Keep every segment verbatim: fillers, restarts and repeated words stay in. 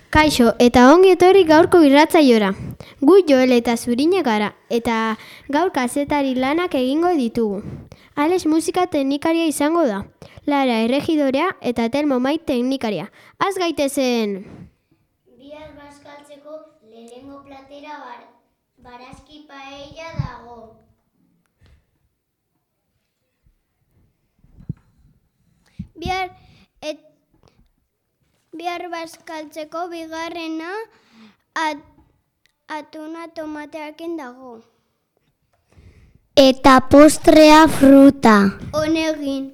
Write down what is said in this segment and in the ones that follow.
Kaixo, eta ongi etorri gaurko irratzaiora. Gu Joel eta Zurine gara, eta gaur kazetari lanak egingo ditugu. Alex musika teknikaria izango da, Lara erregidorea eta Telmo Mai teknikaria. Az gaitezen! Bihar bazkaltzeko lehenengo platera bar, barazki paella dago. Bihar et, bihar bazkaltzeko bigarrena at, atuna tomatearekin dago. Eta postrea fruta. Honegin.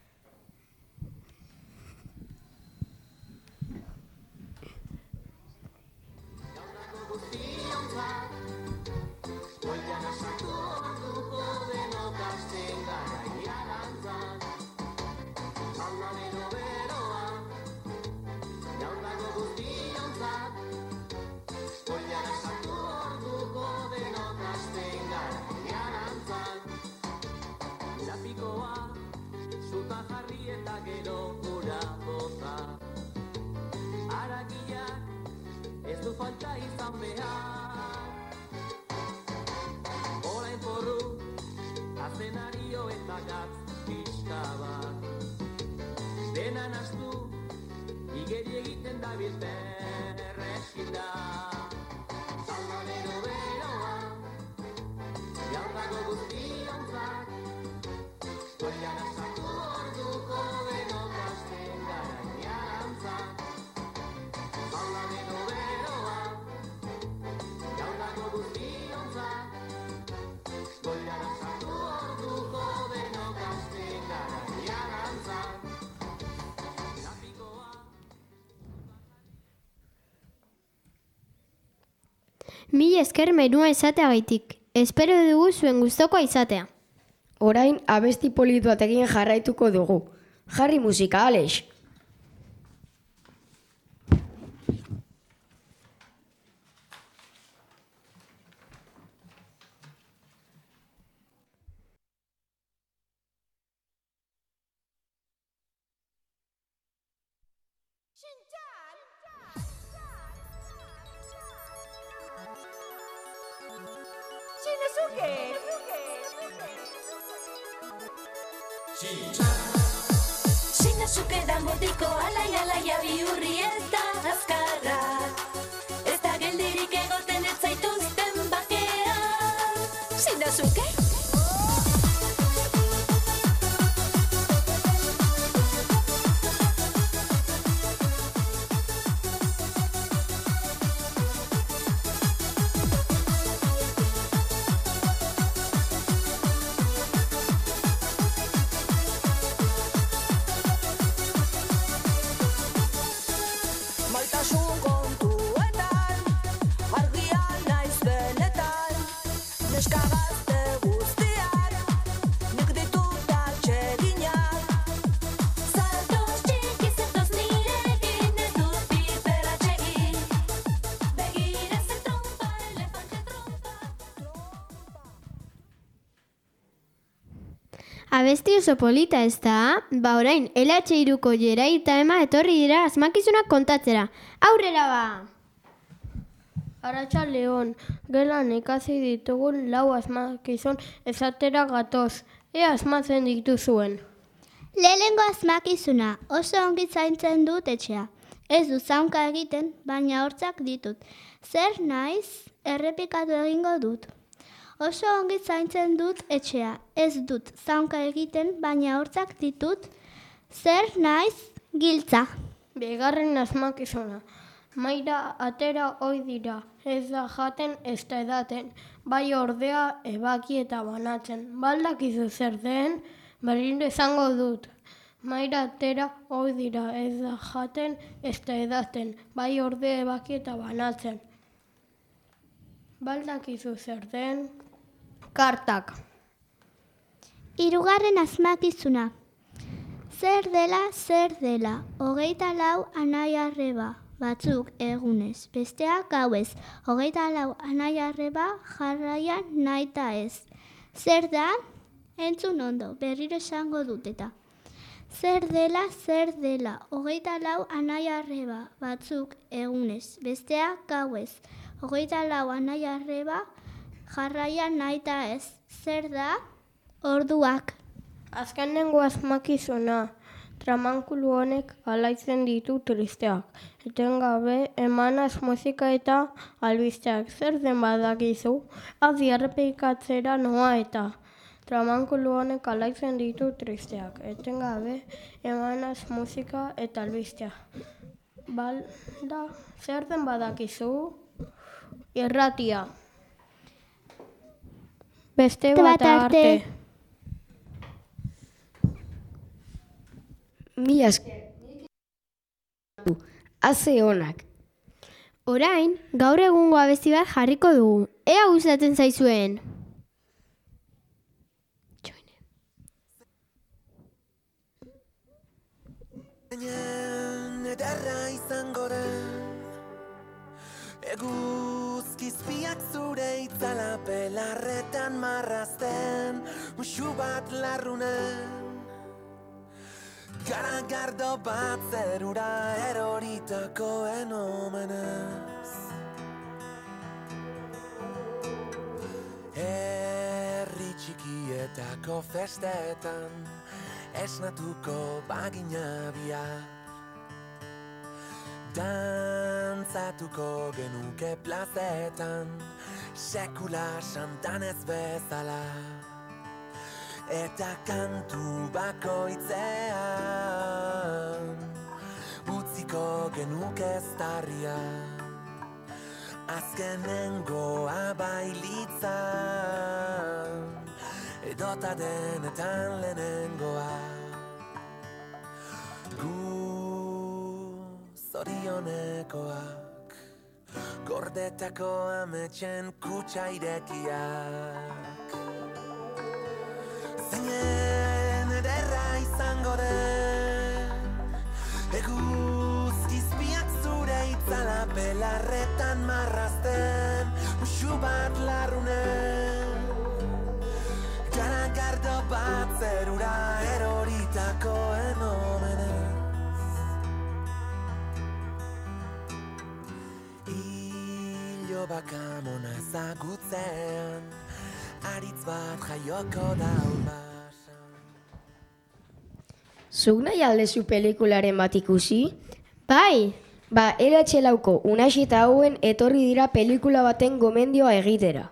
Falta izan behar orain porru azenario eta gatz pixka bat dena nastu igeri egiten dabil berreskinda salmonero beroa jaurdago guztiontzat goian asatu orduko denok hasten gara iantzat salmonero beroa Mila esker menua izateagaitik. Espero dugu zuen gustokoa izatea. Orain abesti politu batekin jarraituko dugu. Jarri musika, Alex. Shinosuke da motiko alai alaia bihurri ez da azkarra ez da geldirik egoten ez zaituzten bakea Shinosuke? Abesti oso polita ez da? Ba orain, L H hiruko Jerai eta Ema etorri dira asmakizunak kontatzera. Aurrera ba! Arratsaldeon, gelan ikasi ditugun lau asmakizun esatera gatoz. Ea asmatzen dituzuen. Lehenengo asmakizuna, oso ongi zaintzen dut etxea. Ez du zaunka egiten, baina hortzak ditut. Zer naiz, errepikatu egingo dut. Oso ongi zaintzen dut etxea. Ez dut zaunka egiten, baina hortzak ditut. Zer naiz, giltza. Bigarren asmakizuna. Maira atera ohi dira. Ez da jaten, ez da edaten. Bai ordea ebaki eta banatzen. Baldakizu zer den, berriro izango dut. Maira atera ohi dira. Ez da jaten, ez da edaten. Bai ordea ebaki eta banatzen. Baldakizu zer den. Kartak. Hirugarren asmakizuna. Zer dela, zer dela. Hogeita lau anai arreba. Batzuk egunez, besteak gauez. Hogeita lau anai arreba jarraian naita ez. Zer da? Entzun ondo, berriro esango dut eta. Zer dela, zer dela, hogeita lau anai arreba batzuk egunez, besteak gauez. Hogeita lau anai arreba jarraian nahita ez. Zer da? Orduak. Azkenengo asmakizuna, tramankulu honek alaitzen ditu tristeak. Etengabe emanaz musika eta albisteak. Zer den badakizu? Adi errepikatzera noa eta. Tramankulu honek alaitzen ditu tristeak. Etengabe emanaz musika eta albisteak. Balda, zer den badakizu? Irratia. Beste bat arte. Mi asker. Haze onak. Orain, gaur egungo abesti bat jarriko dugu. Ea gustatzen zaizuen. Baina ederra izango den Eguzkizpiak zure itzala belarretan marrazten Muxu bat larrunen Garagardo bat zerura eroritakoen omenez Herri txikietako festetan Esnatuko bagina biak Dantzatuko genuke plazetan Sekula santan ez bezala Eta kantu bakoitzean Utziko genuke eztarria Azkenengoa bailitzan Edota denetan lehenengoa Gu zorionekoak Gordetako ametxen kutsa irekiak Zeinen ederra izango den Eguzkizpiak zure itzala belarretan marrazten Muxu bat larrunen Garagardo bat zerura eroritakoen omenez Ilo bakamona ezagutzean Aritz bat jaioko da ulbasan Zuk nahi aldezu pelikularen bat ikusi? Bai, Ba, L H lauko Unaxi eta hauen etorri dira pelikula baten gomendioa egitera.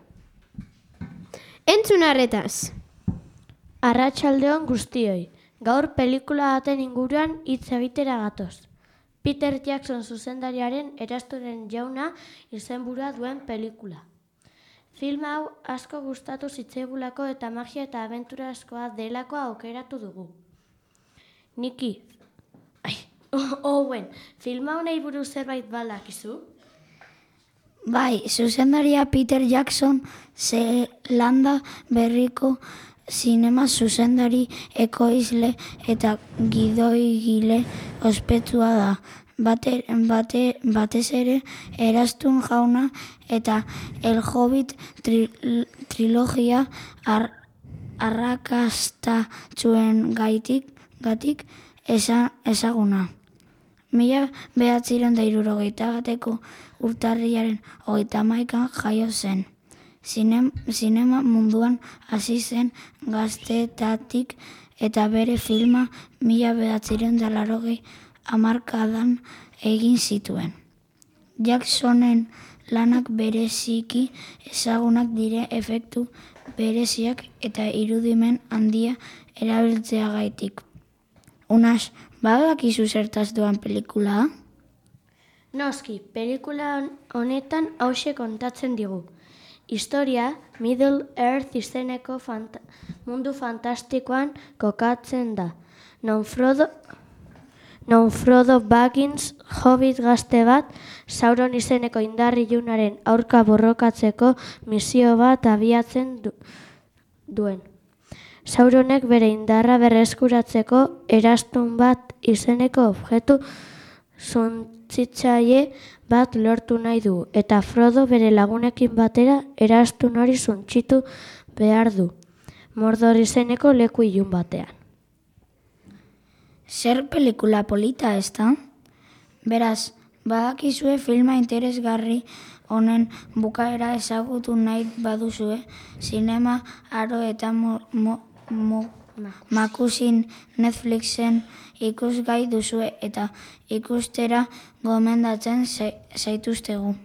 entzun arretaz. Arratsaldeon guztioi, gaur pelikula baten inguruan hitz egitera gatoz. Peter Jackson zuzendariaren Erasturen jauna izenburua duen pelikula. Film hau asko gustatu zitzaigulako eta magia eta abentura askoa delako aukeratu dugu. Niki, ai, Owen, film hau nahi buruz zerbait badakizu? Bai, zuzendaria Peter Jackson Zelanda berriko zinema zuzendari ekoizle eta gidoigile ospetsua da. Bate, bate, batez ere Erastun jauna eta El Hobbit tri, trilogia ar, arrakastatxuen gaitik, gatik eza, ezaguna. Mila behatziron da hirurogeita bateko urtarriaren hogeita hamaikan jaio zen. Zinem, zinema munduan hasi zen gaztetatik eta bere filma mila behatziron da larogei hamarkadan egin zituen. Jacksonen lanak bereziki ezagunak dire efektu bereziak eta irudimen handia erabiltzeagaitik. Unas, badakizu zertaz doan pelikula? Noski, pelikula honetan hauxe kontatzen digu. Historia Middle Earth izeneko fanta- mundu fantastikoan kokatzen da. Non Frodo, non Frodo Baggins hobbit gazte bat Sauron izeneko indarrilunaren aurka borrokatzeko misio bat abiatzen du, duen. Sauronek bere indarra berreskuratzeko Erastun bat izeneko objektu suntzitzaile bat lortu nahi du, eta Frodo bere lagunekin batera Erastun hori suntsitu behar du, Mordor izeneko leku ilun batean. Zer pelikula polita, ezta? Beraz, badakizue filma interesgarri honen bukaera ezagutu nahi baduzue, zinema, aro eta mo, mo, mo, makusin Netflixen ikusgai duzue eta ikustera gomendatzen zaituztegu.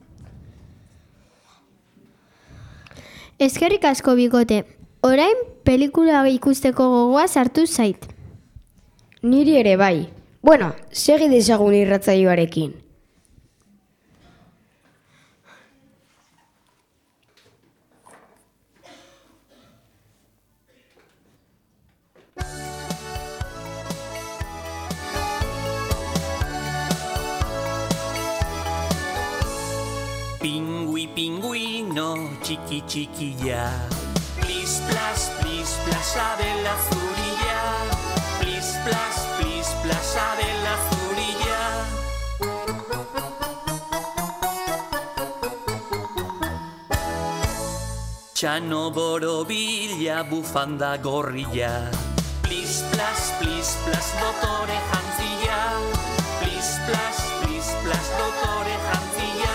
Eskerrik asko bikote, orain pelikula ikusteko gogoa sartu zait. Niri ere bai. Bueno, segi dezagun irratsaioarekin. Pingui, pingüino, chiqui, chiquilla. Plis, plas, plis, playa de la zurilla. Plis, plas, plis, playa de la zurilla. Txano borobila, bufanda gorrilla. Plis, plas, plis, plas, dotore jantzilla. Plis, plas, plis, plas, dotore jantzilla.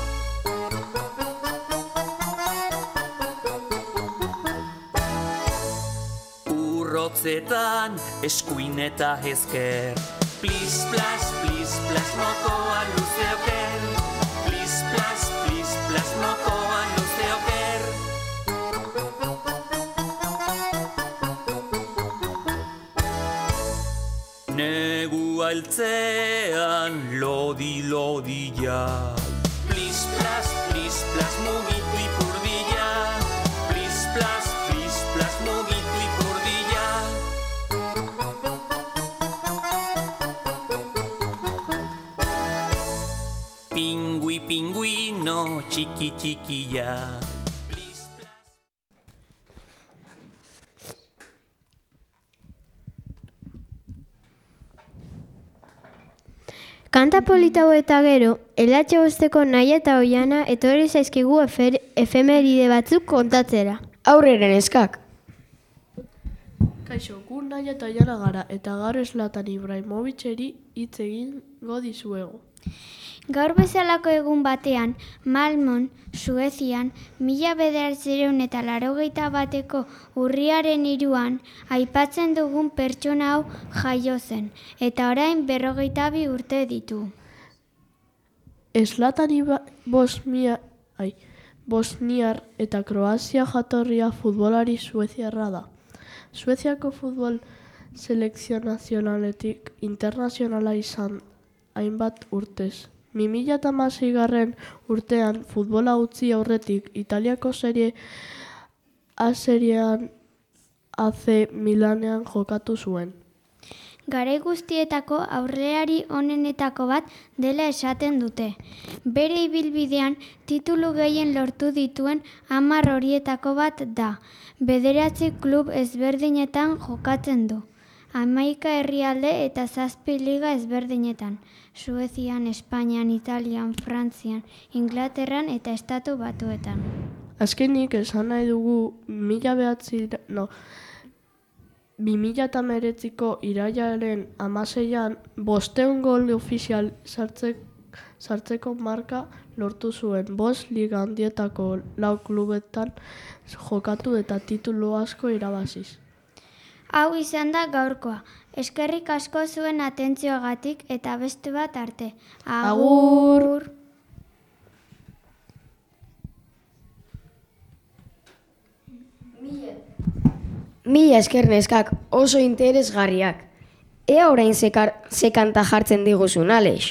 Urrotzetan, eskuin eta ezker. Plis, plas, plis, plas, nokoa luze oker. Plis, plas, plis, plas, nokoa luze oker. Negu altzean, lodi, lodilla. Plis, plas, plis, plas, mugitu ipurdilla. Plis, plas, plis, plas, mugitu ipurdilla. Pingui, pingüino, chiqui, chiquilla. Kanta polita hau eta gero, elatxe bosteko nahi eta oiana etorri zaizkigu efer, efemeride batzuk kontatzera. Aurreren eskak. Kaixo, gu nahi eta oiana gara eta gaur Zlatan Ibrahimoviceri hitz egingo dizuegu. Gaur bezalako egun batean, Malmon, Suezian, mila bederatziehun eta laurogeita bateko urriaren hiruan aipatzen dugun pertsona hau jaio zen, eta orain berrogeita bi urte ditu. Zlatan Bosnia, ai, Bosniar eta Kroazia jatorria futbolari sueziarra da. Sueziako futbol selekzio nazionaletik internazionala izan hainbat urtez. bi mila hamaseigarren urtean futbola utzi aurretik Italiako serie A seriean A C Milanean jokatu zuen. Garai guztietako aurrelari onenetako bat dela esaten dute. Bere ibilbidean titulu gehien lortu dituen hamar horietako bat da. Bederatzi klub ezberdinetan jokatzen du. Hamaika herrialde eta zazpi liga ezberdinetan. Suezian, Espainian, Italian, Frantzian, Inglaterran eta Estatu Batuetan. Azkenik esan nahi dugu mila behatzi, no, bi mila hemeretziko irailaren hamaseian bostehun gol ofizial sartzeko, sartzeko marka lortu zuen. Bost liga handietako lau klubetan jokatu eta titulu asko irabaziz. Hau izan da gaurkoa. Eskerrik asko zuen atentzioagatik eta beste bat arte. Agur! Mila esker neskak, oso interesgarriak. Ea orain ze kanta jartzen diguzun, Alex.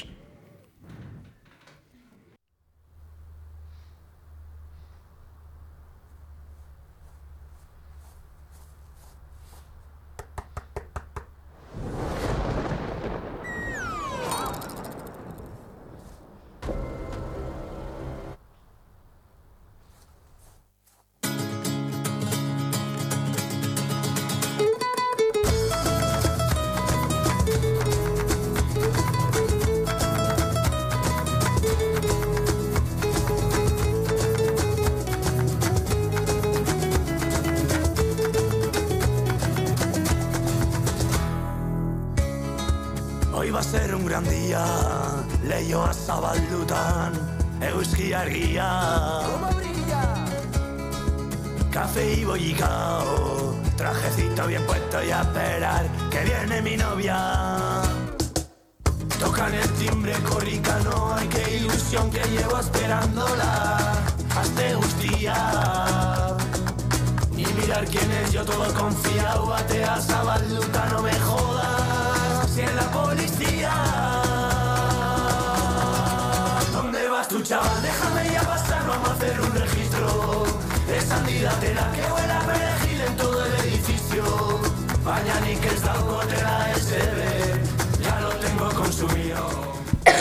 Hoy va a ser un gran día, leioa zabaldutan, eguzki argia. Como brilla. Café y bollicao, trajecito bien puesto y a esperar que viene mi novia. Tocan el timbre corricano, ay qué ilusión que llevo esperándola. Hazte guztia. Ni mirar quién es, yo todo confiado, atea zabalduta, no me jodas. Si es la policía. ¿Dónde vas tú, chaval? Déjame ya pasar, vamos a hacer un registro. Esan didatela que huela perejil en todo el edificio. Baina nik ez daukotela esebe, ya lo tengo consumido.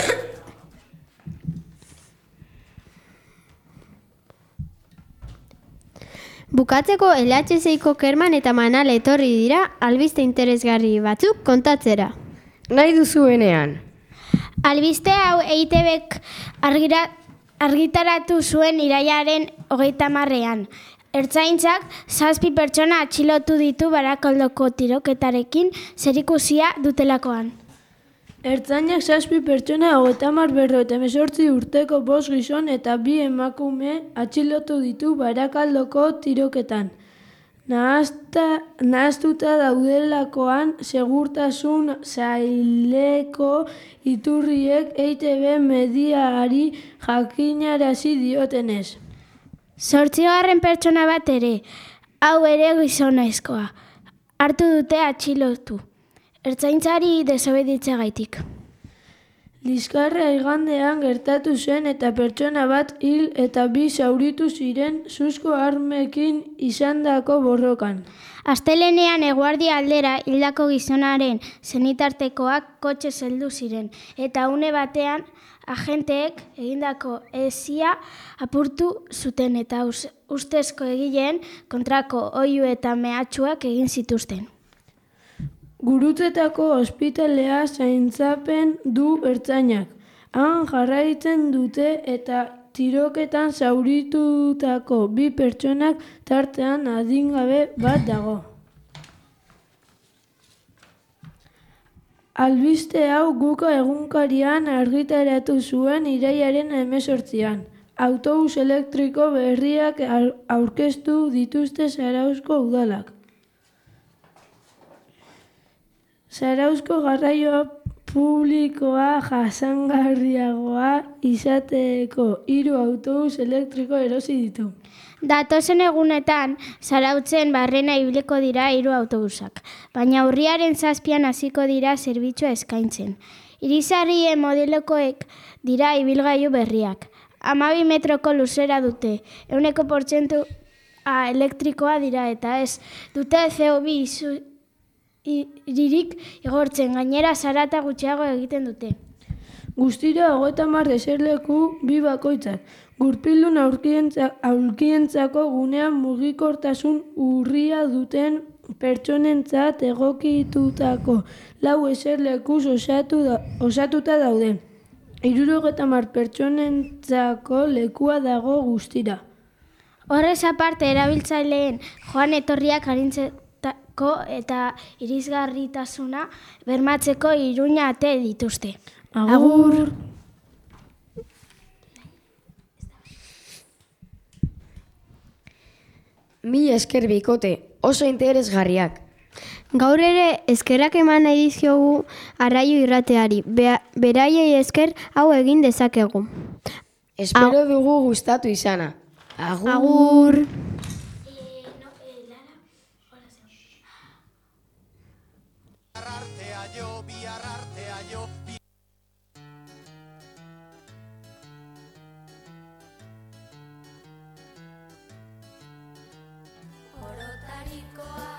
Bukatzeko L H seiko Kerman eta Manal etorri dira albiste interesgarri batzuk kontatzera. Nahi duzuenean. Albiste hau E I T Bk argira, argitaratu zuen irailaren hogeita hamarrean. Ertzaintzak zazpi pertsona atxilotu ditu Barakaldoko tiroketarekin zerikusia dutelakoan. Ertzainak zazpi pertsona hogeita hamar berrogeita hemezortzi urteko bost gizon eta bi emakume atxilotu ditu Barakaldoko tiroketan. Nahazta, nahaztuta daudelakoan segurtasun saileko iturriek E I T B mediari jakinarazi diotenez. Zortzigarren pertsona bat ere, hau ere gizonezkoa, hartu dute atxilotu. Ertzaintzari desobeditzagatik. Liskarra igandean gertatu zen eta pertsona bat hil eta bi zauritu ziren suzko armekin izandako borrokan. Astelenean eguerdi aldera hildako gizonaren senitartekoak kotxe heldu ziren eta une batean agenteek egindako hesia apurtu zuten eta ustezko egileen kontrako oihu eta mehatxuak egin zituzten. Gurutzetako ospitalea zaintzapen du ertzainak. Han jarraitzen dute eta tiroketan zauritutako bi pertsonak tartean adingabe bat dago. Albiste hau Guka egunkarian argitaratu zuen irailaren hemezortzian. Autobus elektriko berriak aurkeztu dituzte Zarauzko udalak. Zarauzko garraio publikoa jasangarriagoa izateko hiru autobus elektriko erosi ditu. Datozen egunetan, Zarautzen barrena ibiliko dira hiru autobusak, baina urriaren zazpian hasiko dira zerbitzua eskaintzen. Irizarrien modelokoek dira ibilgailu berriak. Hamabi metroko luzera dute, ehuneko portzentu elektrikoa dira eta ez dute C O bi iririk igortzen, gainera zarata gutxiago egiten dute. Guztira hogeita hamar eserleku bi bakoitzak. Gurpildun aulkientzako gunean mugikortasun urria duten pertsonentzat egokitutako lau eserlekuz osatu da, osatuta daude. Hirurogeita hamar pertsonentzako lekua dago guztira. Horrez aparte erabiltzaileen joan etorriak arintzeko eta irisgarritasuna bermatzeko Iruña ate dituzte. Agur! Mila esker bikote, oso interesgarriak. Gaur ere eskerrak eman nahi dizkiogu Arraio Irrateari, Be- beraiei esker hau egin dezakegu. Espero dugu gustatu izana. Agur! Agur! Orotarikoa